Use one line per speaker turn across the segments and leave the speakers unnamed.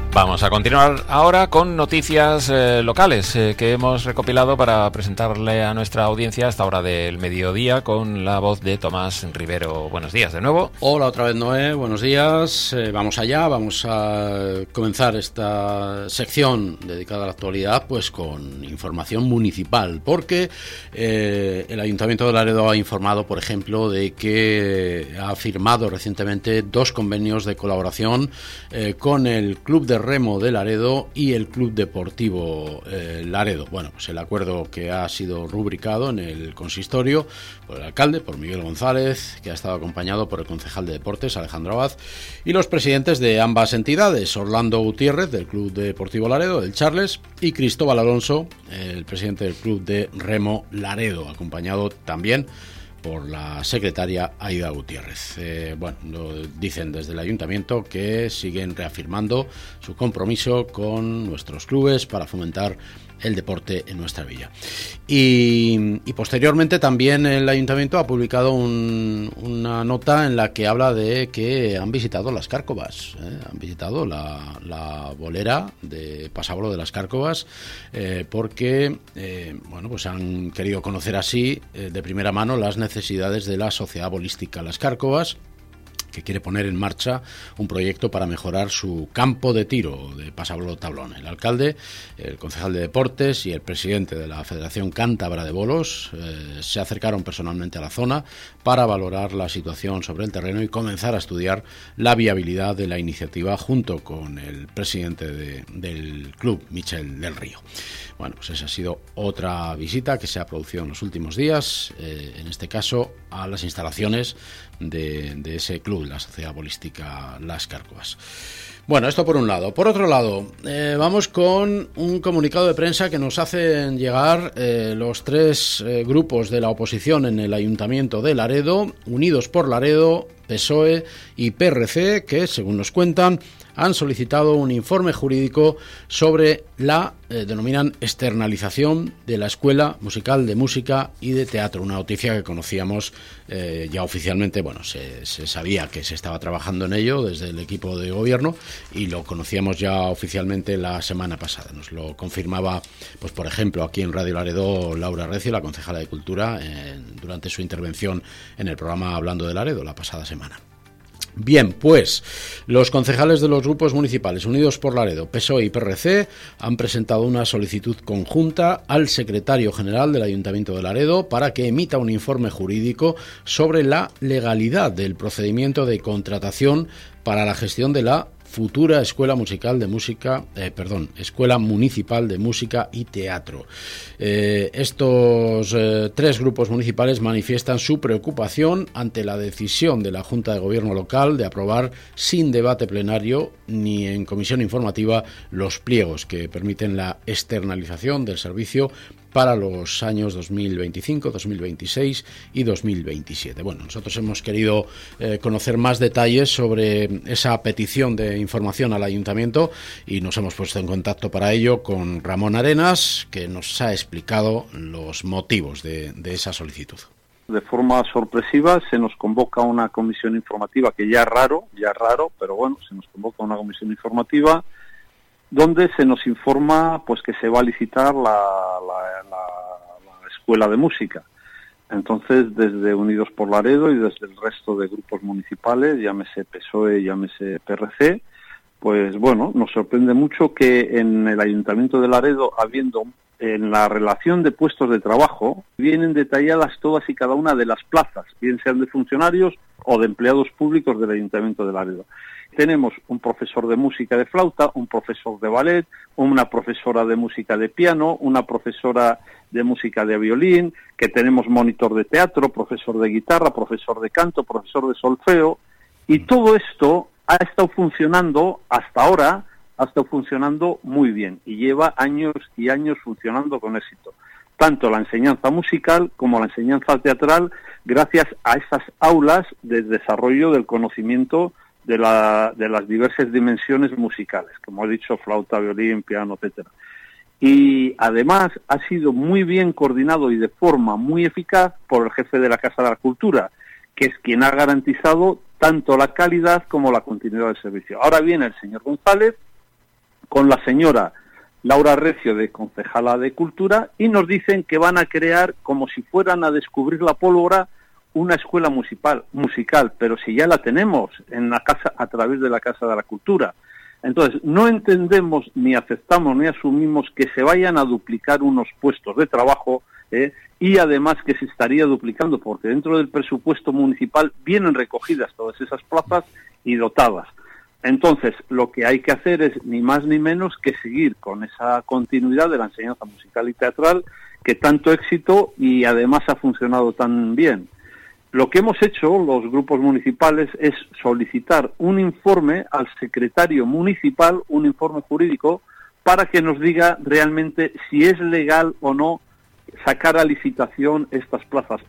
Vamos a continuar ahora con noticias locales que hemos recopilado para presentarle a nuestra audiencia a esta hora del mediodía con la voz de Tomás Rivero. Buenos días de nuevo.
Hola otra vez, Noé, buenos días. Vamos allá, vamos a comenzar esta sección dedicada a la actualidad pues con información municipal, porque el Ayuntamiento de Laredo ha informado, por ejemplo, de que ha firmado recientemente 2 convenios de colaboración con el Club de Remo de Laredo y el Club Deportivo Laredo. Bueno, pues el acuerdo que ha sido rubricado en el consistorio por el alcalde, por Miguel González, que ha estado acompañado por el concejal de Deportes, Alejandro Abad, y los presidentes de ambas entidades, Orlando Gutiérrez, del Club Deportivo Laredo, del Charles, y Cristóbal Alonso, el presidente del Club de Remo Laredo, acompañado también por la secretaria Aida Gutiérrez. Bueno, lo dicen desde el ayuntamiento que siguen reafirmando su compromiso con nuestros clubes para fomentar el deporte en nuestra villa. Y posteriormente también el ayuntamiento ha publicado una nota en la que habla de que han visitado las Cárcovas, han visitado la bolera de Pasabolo de las Cárcovas, porque bueno, pues han querido conocer así de primera mano las necesidades de la Sociedad Bolística Las Cárcovas, que quiere poner en marcha un proyecto para mejorar su campo de tiro de Pasabolo Tablón. El alcalde, el concejal de Deportes y el presidente de la Federación Cántabra de Bolos se acercaron personalmente a la zona para valorar la situación sobre el terreno y comenzar a estudiar la viabilidad de la iniciativa junto con el presidente del club, Michel del Río. Bueno, pues esa ha sido otra visita que se ha producido en los últimos días, en este caso a las instalaciones de ese club, la Sociedad Bolística Las Cárcovas. Bueno, esto por un lado. Por otro lado, vamos con un comunicado de prensa que nos hacen llegar los 3 grupos de la oposición en el Ayuntamiento de Laredo, Unidos por Laredo, PSOE y PRC, que, según nos cuentan, han solicitado un informe jurídico sobre la, denominan, externalización de la Escuela Musical de Música y de Teatro, una noticia que conocíamos ya oficialmente. Bueno, se sabía que se estaba trabajando en ello desde el equipo de gobierno y lo conocíamos ya oficialmente la semana pasada. Nos lo confirmaba, pues por ejemplo, aquí en Radio Laredo, Laura Recio, la concejala de Cultura, durante su intervención en el programa Hablando de Laredo la pasada semana. Bien, pues los concejales de los grupos municipales Unidos por Laredo, PSOE y PRC han presentado una solicitud conjunta al secretario general del Ayuntamiento de Laredo para que emita un informe jurídico sobre la legalidad del procedimiento de contratación para la gestión de la futura Escuela Municipal de Música y Teatro. Estos 3 grupos municipales manifiestan su preocupación ante la decisión de la Junta de Gobierno local de aprobar sin debate plenario ni en comisión informativa los pliegos que permiten la externalización del servicio para los años 2025, 2026 y 2027. Bueno, nosotros hemos querido conocer más detalles sobre esa petición de información al Ayuntamiento y nos hemos puesto en contacto para ello con Ramón Arenas, que nos ha explicado los motivos de esa solicitud.
De forma sorpresiva se nos convoca una comisión informativa, que ya es raro, pero bueno, se nos convoca una comisión informativa donde se nos informa pues que se va a licitar la escuela de música. Entonces, desde Unidos por Laredo y desde el resto de grupos municipales, llámese PSOE, llámese PRC, pues bueno, nos sorprende mucho que en el Ayuntamiento de Laredo, habiendo en la relación de puestos de trabajo, vienen detalladas todas y cada una de las plazas, bien sean de funcionarios o de empleados públicos del Ayuntamiento de Laredo. Tenemos un profesor de música de flauta, un profesor de ballet, una profesora de música de piano, una profesora de música de violín, que tenemos monitor de teatro, profesor de guitarra, profesor de canto, profesor de solfeo, y todo esto ha estado funcionando hasta ahora, ha estado funcionando muy bien y lleva años y años funcionando con éxito. Tanto la enseñanza musical como la enseñanza teatral, gracias a esas aulas de desarrollo del conocimiento de las diversas dimensiones musicales, como he dicho, flauta, violín, piano, etcétera. Y además ha sido muy bien coordinado y de forma muy eficaz por el jefe de la Casa de la Cultura, que es quien ha garantizado tanto la calidad como la continuidad del servicio. Ahora viene el señor González con la señora Laura Recio, de concejala de Cultura, y nos dicen que van a crear, como si fueran a descubrir la pólvora, una escuela musical, pero si ya la tenemos en la casa, a través de la Casa de la Cultura. Entonces, no entendemos, ni aceptamos, ni asumimos que se vayan a duplicar unos puestos de trabajo, y además que se estaría duplicando, porque dentro del presupuesto municipal vienen recogidas todas esas plazas y dotadas. Entonces, lo que hay que hacer es ni más ni menos que seguir con esa continuidad de la enseñanza musical y teatral que tanto éxito y además ha funcionado tan bien. Lo que hemos hecho los grupos municipales es solicitar un informe al secretario municipal, un informe jurídico, para que nos diga realmente si es legal o no sacar a licitación estas plazas.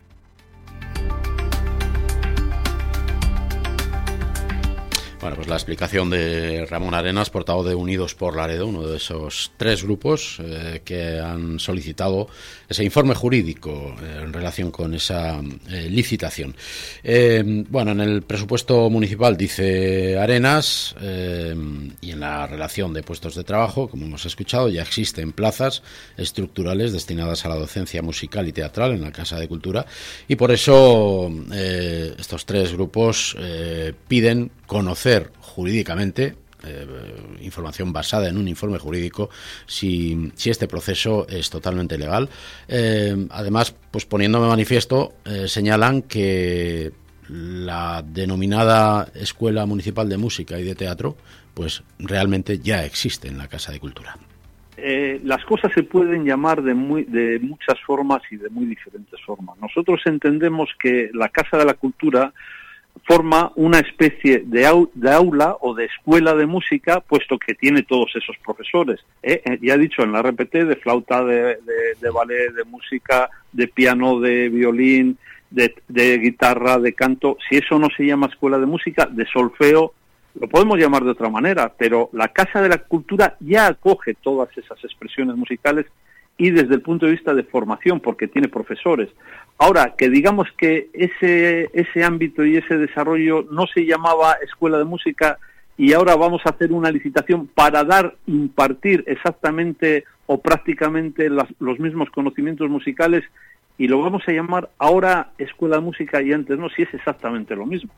Bueno, pues la explicación de Ramón Arenas, portavoz de Unidos por Laredo, uno de esos 3 grupos que han solicitado ese informe jurídico en relación con esa licitación. Bueno, en el presupuesto municipal, dice Arenas, y en la relación de puestos de trabajo, como hemos escuchado, ya existen plazas estructurales destinadas a la docencia musical y teatral en la Casa de Cultura, y por eso estos 3 grupos piden conocer jurídicamente, información basada en un informe jurídico, si este proceso es totalmente legal. Además, pues poniéndome manifiesto, señalan que la denominada Escuela Municipal de Música y de Teatro, pues realmente ya existe en la Casa de Cultura.
Las cosas se pueden llamar de muchas formas y de muy diferentes formas. Nosotros entendemos que la Casa de la Cultura forma una especie de aula o de escuela de música, puesto que tiene todos esos profesores. Ya he dicho en la RPT, de flauta, de ballet, de música, de piano, de violín, de guitarra, de canto. Si eso no se llama escuela de música, de solfeo, lo podemos llamar de otra manera, pero la Casa de la Cultura ya acoge todas esas expresiones musicales y desde el punto de vista de formación, porque tiene profesores. Ahora, que digamos que ese ámbito y ese desarrollo no se llamaba escuela de música y ahora vamos a hacer una licitación para impartir exactamente o prácticamente los mismos conocimientos musicales y lo vamos a llamar ahora escuela de música y antes no, si es exactamente lo mismo.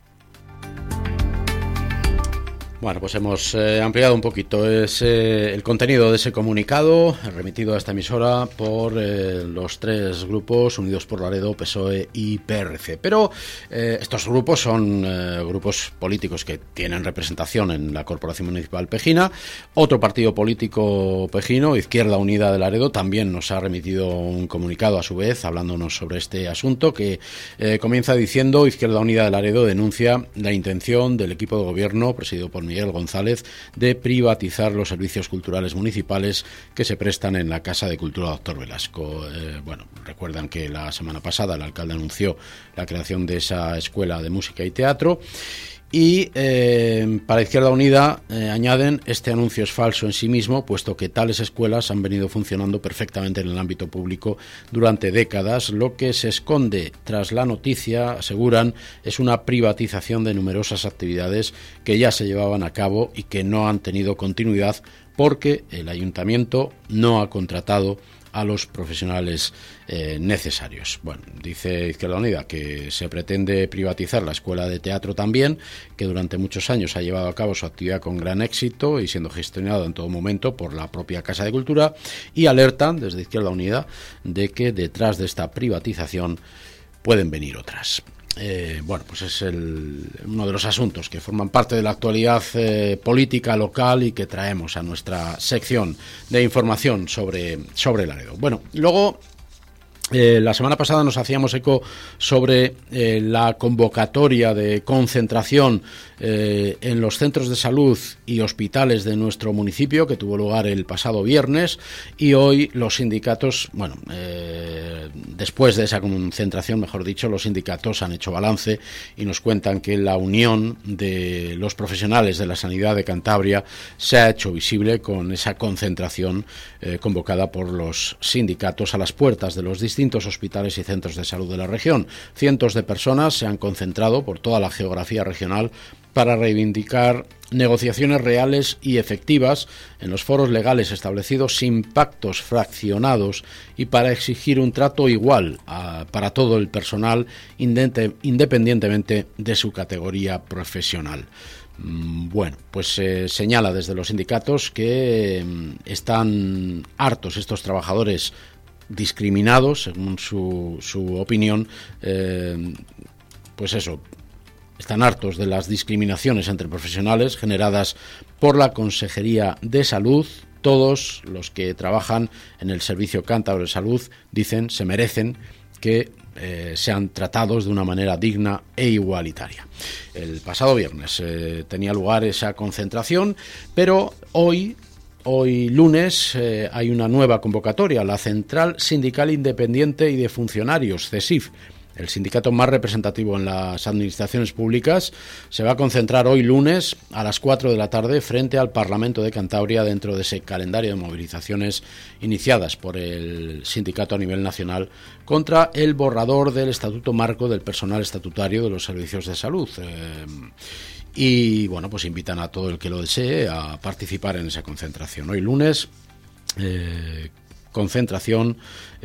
Bueno, pues hemos ampliado un poquito el contenido de ese comunicado remitido a esta emisora por los 3 grupos, Unidos por Laredo, PSOE y PRC. Pero estos grupos son grupos políticos que tienen representación en la Corporación Municipal Pejina. Otro partido político pejino, Izquierda Unida de Laredo, también nos ha remitido un comunicado a su vez hablándonos sobre este asunto que comienza diciendo: Izquierda Unida de Laredo denuncia la intención del equipo de gobierno presidido por Miguel González de privatizar los servicios culturales municipales que se prestan en la Casa de Cultura Doctor Velasco. Bueno, recuerdan que la semana pasada el alcalde anunció la creación de esa escuela de música y teatro. Y para Izquierda Unida añaden: este anuncio es falso en sí mismo, puesto que tales escuelas han venido funcionando perfectamente en el ámbito público durante décadas. Lo que se esconde tras la noticia, aseguran, es una privatización de numerosas actividades que ya se llevaban a cabo y que no han tenido continuidad porque el ayuntamiento no ha contratado a los profesionales necesarios. Bueno, dice Izquierda Unida que se pretende privatizar la escuela de teatro también, que durante muchos años ha llevado a cabo su actividad con gran éxito y siendo gestionado en todo momento por la propia Casa de Cultura, y alertan desde Izquierda Unida de que detrás de esta privatización pueden venir otras. Bueno, pues es uno de los asuntos que forman parte de la actualidad política local y que traemos a nuestra sección de información sobre Laredo. Bueno, luego la semana pasada nos hacíamos eco sobre la convocatoria de concentración en los centros de salud y hospitales de nuestro municipio, que tuvo lugar el pasado viernes, y hoy los sindicatos, bueno, después de esa concentración, mejor dicho, los sindicatos han hecho balance y nos cuentan que la unión de los profesionales de la sanidad de Cantabria se ha hecho visible con esa concentración convocada por los sindicatos a las puertas de los distintos hospitales y centros de salud de la región. Cientos de personas se han concentrado por toda la geografía regional para reivindicar negociaciones reales y efectivas en los foros legales establecidos sin pactos fraccionados y para exigir un trato igual para todo el personal independientemente de su categoría profesional. Bueno, pues señala desde los sindicatos que están hartos estos trabajadores discriminados, según su opinión, pues eso, están hartos de las discriminaciones entre profesionales generadas por la Consejería de Salud. Todos los que trabajan en el Servicio Cántabro de Salud dicen, se merecen que sean tratados de una manera digna e igualitaria. El pasado viernes tenía lugar esa concentración, pero hoy lunes hay una nueva convocatoria. La Central Sindical Independiente y de Funcionarios, CESIF, el sindicato más representativo en las administraciones públicas, se va a concentrar hoy lunes a las 4 de la tarde frente al Parlamento de Cantabria dentro de ese calendario de movilizaciones iniciadas por el sindicato a nivel nacional contra el borrador del Estatuto Marco del Personal Estatutario de los Servicios de Salud. Y bueno, pues invitan a todo el que lo desee a participar en esa concentración. Hoy lunes, concentración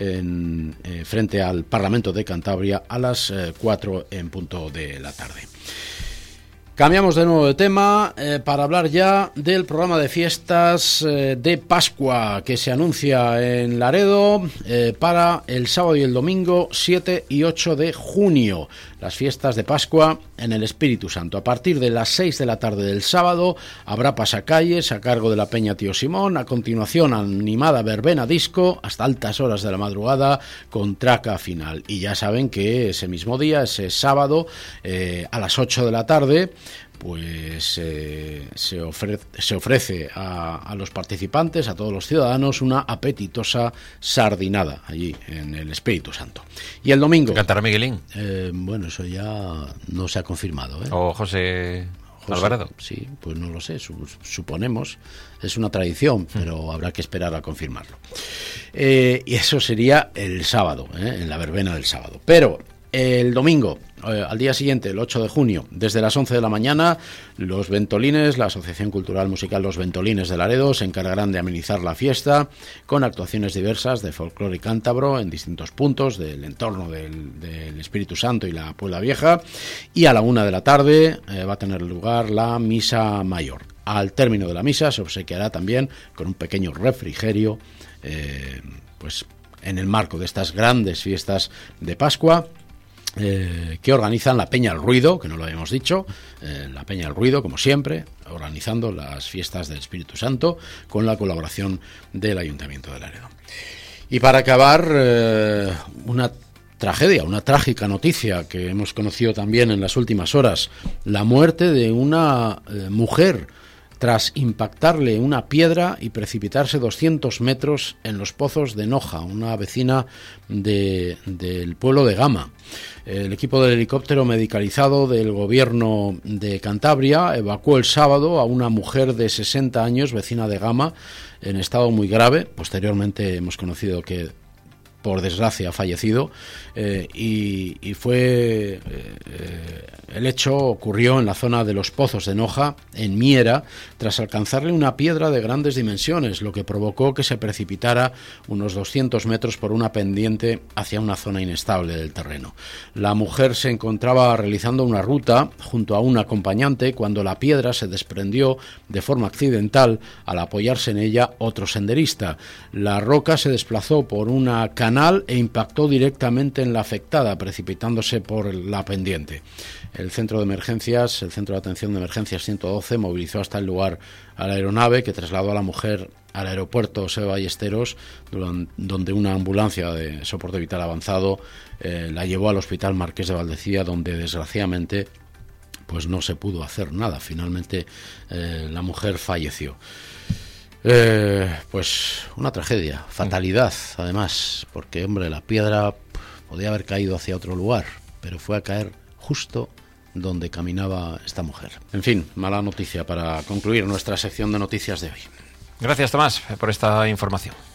frente al Parlamento de Cantabria a las 4 en punto de la tarde. Cambiamos de nuevo de tema para hablar ya del programa de fiestas de Pascua que se anuncia en Laredo para el sábado y el domingo 7 y 8 de junio. Las fiestas de Pascua en el Espíritu Santo. A partir de las 6 de la tarde del sábado habrá pasacalles a cargo de la Peña Tío Simón. A continuación, animada verbena disco hasta altas horas de la madrugada con traca final. Y ya saben que ese mismo día, ese sábado, a las 8 de la tarde, pues se ofrece a los participantes, a todos los ciudadanos, una apetitosa sardinada allí en el Espíritu Santo. Y el domingo...
¿Cantará Miguelín?
Bueno, eso ya no se ha confirmado, ¿eh?
¿O José Alvarado?
Sí, pues no lo sé, suponemos. Es una tradición, pero habrá que esperar a confirmarlo. Y eso sería el sábado, en la verbena del sábado. Pero el domingo, al día siguiente, el 8 de junio, desde las 11 de la mañana, los Ventolines, la Asociación Cultural Musical Los Ventolines de Laredo, se encargarán de amenizar la fiesta con actuaciones diversas de folclore y cántabro en distintos puntos del entorno del Espíritu Santo y la Puebla Vieja. Y a la 1 de la tarde va a tener lugar la misa mayor. Al término de la misa se obsequiará también con un pequeño refrigerio, pues en el marco de estas grandes fiestas de Pascua, que organizan la Peña del Ruido, que no lo habíamos dicho, la Peña del Ruido, como siempre, organizando las fiestas del Espíritu Santo con la colaboración del Ayuntamiento de Laredo. Y para acabar, una tragedia, una trágica noticia que hemos conocido también en las últimas horas: la muerte de una mujer tras impactarle una piedra y precipitarse 200 metros en los pozos de Noja, una vecina del pueblo de Gama. El equipo del helicóptero medicalizado del gobierno de Cantabria evacuó el sábado a una mujer de 60 años, vecina de Gama, en estado muy grave. Posteriormente hemos conocido que, por desgracia, ha fallecido, y fue el hecho ocurrió en la zona de los Pozos de Noja, en Miera, tras alcanzarle una piedra de grandes dimensiones, lo que provocó que se precipitara unos 200 metros por una pendiente hacia una zona inestable del terreno. La mujer se encontraba realizando una ruta junto a un acompañante cuando la piedra se desprendió de forma accidental al apoyarse en ella otro senderista. La roca se desplazó por una canal e impactó directamente en la afectada, precipitándose por la pendiente. El centro de emergencias, el centro de atención de emergencias 112, movilizó hasta el lugar a la aeronave que trasladó a la mujer al aeropuerto Seo Ballesteros, donde una ambulancia de soporte vital avanzado la llevó al Hospital Marqués de Valdecilla, donde desgraciadamente pues no se pudo hacer nada. Finalmente la mujer falleció. Pues una tragedia, fatalidad además, porque hombre, la piedra podía haber caído hacia otro lugar, pero fue a caer justo donde caminaba esta mujer. En fin, mala noticia para concluir nuestra sección de noticias de hoy.
Gracias, Tomás, por esta información.